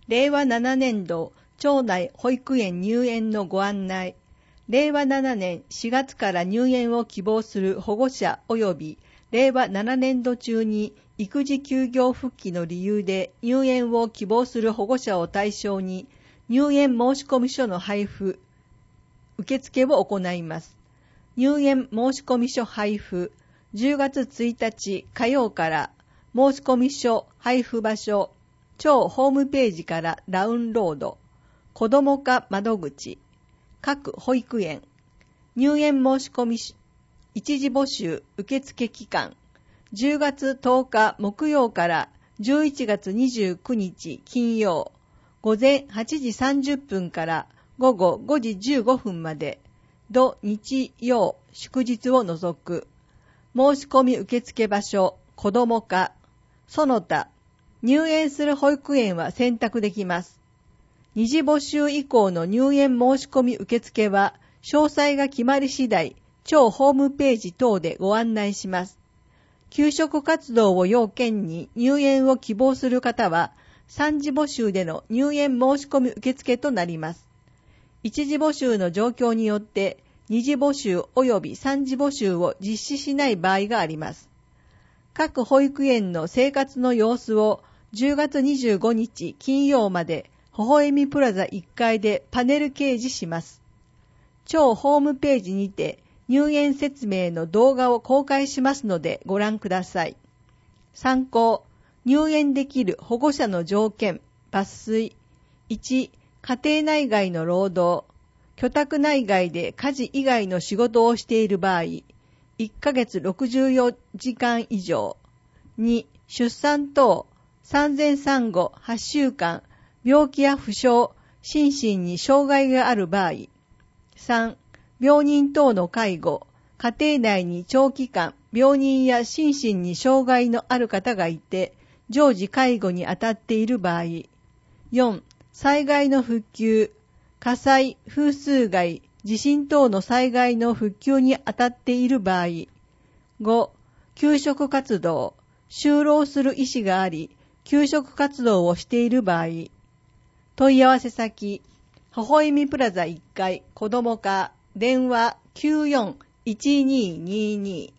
令和7年度町内保育園入園のご案内。令和7年4月から入園を希望する保護者及び令和7年度中に育児休業復帰の理由で入園を希望する保護者を対象に入園申込書の配布、受付を行います。入園申込書配布、10月1日火曜から申込書配布場所、町ホームページからダウンロード、子ども課窓口、各保育園、入園申込一時募集受付期間、10月10日木曜から11月29日金曜、午前8時30分から午後5時15分まで、土日曜祝日を除く。申し込み受付場所、子ども課、その他、入園する保育園は選択できます。二次募集以降の入園申し込み受付は、詳細が決まり次第、町ホームページ等でご案内します。給食活動を要件に入園を希望する方は、三次募集での入園申し込み受付となります。一次募集の状況によって、二次募集及び三次募集を実施しない場合があります。各保育園の生活の様子を10月25日金曜まで、微笑みプラザ1階でパネル掲示します。町ホームページにて入園説明の動画を公開しますのでご覧ください。参考、入園できる保護者の条件、抜粋。1、家庭内外の労働、居宅内外で家事以外の仕事をしている場合、1ヶ月64時間以上。2、出産等、産前産後8週間、病気や負傷、心身に障害がある場合。3、病人等の介護、家庭内に長期間、病人や心身に障害のある方がいて、常時介護に当たっている場合。4、災害の復旧、火災、風水害、地震等の災害の復旧に当たっている場合。5、給食活動、就労する意思があり、給食活動をしている場合。問い合わせ先、微笑みプラザ1階子ども課、電話94-1222